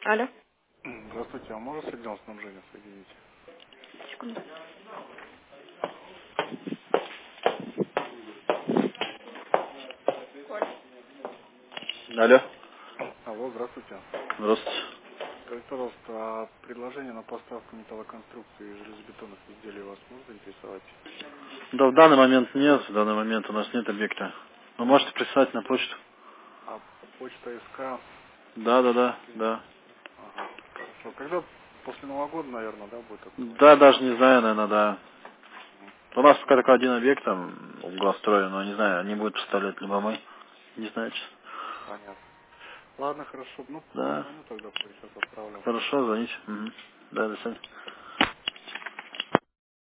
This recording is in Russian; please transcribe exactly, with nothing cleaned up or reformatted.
Алло. Здравствуйте, а можно с отделом снабжения соединить? Секунду. Алло. Алло, здравствуйте. Здравствуйте. Скажите, пожалуйста, а предложение на поставку металлоконструкции и железобетонных изделий вас может заинтересовать? Да, в данный момент нет, в данный момент у нас нет объекта. Вы можете прислать на почту? А почта СК? Да, да, да, да. Ага, хорошо. Когда после Нового года, наверное, да, будет открываться? Да, даже не знаю, наверное, да. Мгм. У нас пока только один объект там в Главстрое, но не знаю, они будут поставлять либо мы. Не знаю, честно. Понятно. Ладно, хорошо. Ну, Да, позвоню тогда, сейчас отправлю. хорошо, звоните. Мгм. Да, до свидания.